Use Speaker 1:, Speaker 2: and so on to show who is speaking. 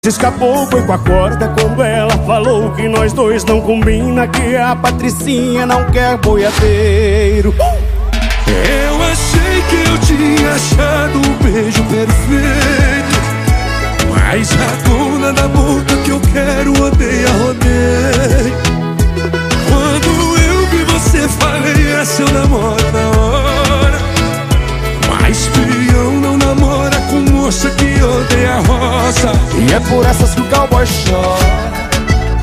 Speaker 1: Se escapou, foi com a corda quando ela falou que nós dois não combina, que a Patricinha não quer boiadeiro.
Speaker 2: Eu achei que eu tinha achado o beijo perfeito, mas a dona da boca que eu quero odeia rodeio. Quando eu vi você falei, essa eu namoro na hora, mas peão não namora com moça que odeia roça.
Speaker 1: E é por essas que o cowboy chora.